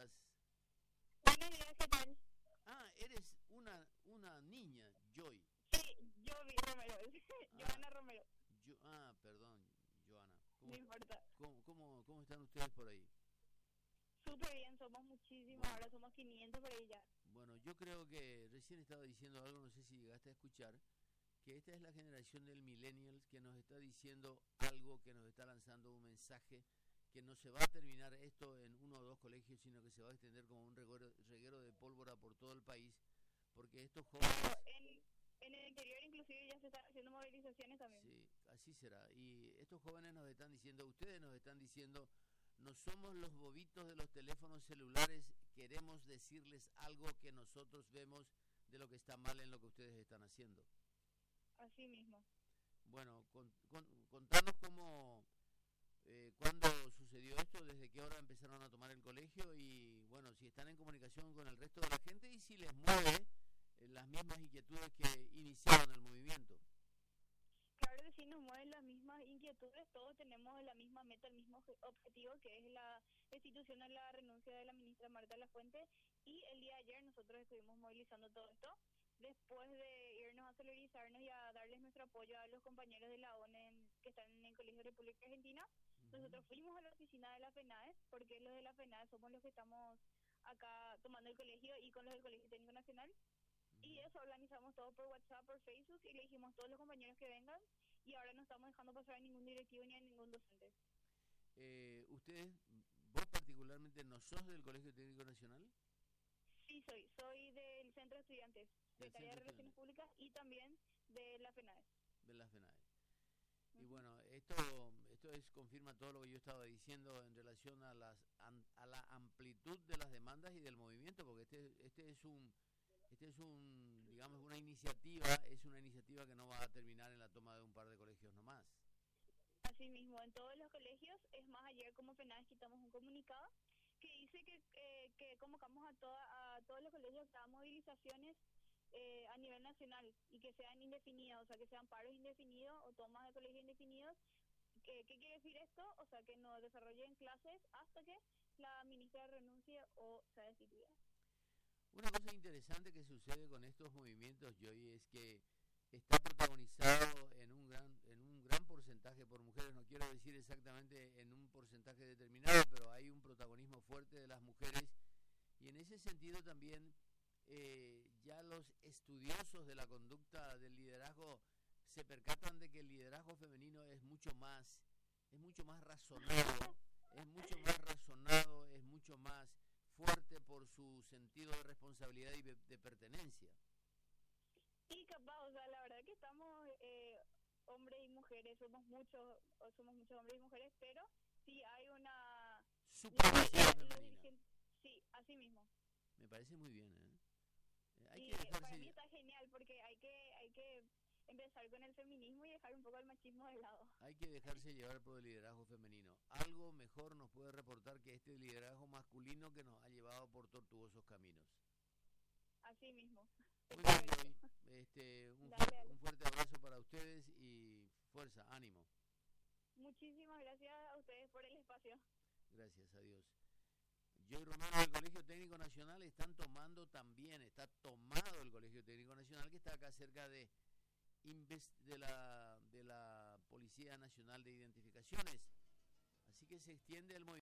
días. Buenos días, ¿qué tal? Ah, eres una niña, Joy. Sí, yo vi Romero, Ah, Joana Romero, perdón, Joana. no importa. ¿Cómo están ustedes por ahí? Súper bien, somos muchísimos, Bueno, ahora somos 500 por ahí ya. bueno, yo creo que recién estaba diciendo algo, no sé si llegaste a escuchar, que esta es la generación del millennials que nos está diciendo algo, que nos está lanzando un mensaje, que no se va a terminar esto en uno o dos colegios, sino que se va a extender como un reguero de pólvora por todo el país, porque estos Claro, jóvenes, en el interior inclusive ya se están haciendo movilizaciones también. sí, así será, y estos jóvenes nos están diciendo, ustedes nos están diciendo, no somos los bobitos de los teléfonos celulares, queremos decirles algo que nosotros vemos de lo que está mal en lo que ustedes están haciendo. Así mismo. Bueno, contanos cuándo sucedió esto, desde qué hora empezaron a tomar el colegio y, bueno, si están en comunicación con el resto de la gente y si les mueve las mismas inquietudes que iniciaron el movimiento. Claro que sí nos mueven las mismas inquietudes, todos tenemos la misma meta, el mismo objetivo, que es la destitución de la renuncia de la ministra Marta Lafuente, y el día de ayer nosotros estuvimos movilizando todo esto, después de irnos a solidarizarnos y a darles nuestro apoyo a los compañeros de la ONU que están en el Colegio República Argentina. Ujú. Nosotros fuimos a la oficina de la FENADES, porque los de la FENADES somos los que estamos acá tomando el colegio y con los del Colegio Técnico Nacional. Y eso organizamos todo por WhatsApp, por Facebook, y le dijimos a todos los compañeros que vengan, y ahora no estamos dejando pasar a ningún directivo ni a ningún docente. Ustedes, vos particularmente, ¿no sos del Colegio Técnico Nacional? Sí, soy del Centro de Estudiantes, Del secretaria de Centro Relaciones Estudiantil, Públicas y también de la FENADES. de la FENADE. Y Ujú. bueno, confirma todo lo que yo estaba diciendo en relación a la amplitud de las demandas y del movimiento, porque digamos, es una iniciativa que no va a terminar en la toma de un par de colegios nomás. Así mismo, en todos los colegios, es más, ayer como FENADES quitamos un comunicado que dice que convocamos a todos los colegios a movilizaciones a nivel nacional y que sean indefinidos, o sea, que sean paros indefinidos o tomas de colegios indefinidos. ¿Qué quiere decir esto? O sea, que no desarrollen clases hasta que la ministra renuncie o sea destituida. Una cosa interesante que sucede con estos movimientos, Joy, es que está protagonizado en un gran porcentaje por mujeres, no quiero decir exactamente en un porcentaje determinado, pero hay un protagonismo fuerte de las mujeres y en ese sentido también ya los estudiosos de la conducta del liderazgo se percatan de que el liderazgo femenino es mucho más razonado, es mucho más fuerte por su sentido de responsabilidad y de pertenencia. Y capaz, o sea, la verdad que estamos hombres y mujeres, somos muchos hombres y mujeres, pero sí hay una Supremacía los femenina. dirigentes, sí, así mismo. Me parece muy bien, ¿eh? Hay que Y para mí dejarse, está genial porque hay que empezar con el feminismo y dejar un poco el machismo de lado. hay que dejarse llevar por el liderazgo femenino. Algo mejor nos puede reportar que este liderazgo masculino que nos ha llevado por tortuosos caminos. Así mismo. Muy Espero bien, eso. Joy. Dale, dale. Un fuerte abrazo para ustedes y fuerza, ánimo. Muchísimas gracias a ustedes por el espacio. Gracias a Dios. Joy Romero del Colegio Técnico Nacional está tomado el Colegio Técnico Nacional que está acá cerca de la Policía Nacional de Identificaciones. Así que se extiende el movimiento.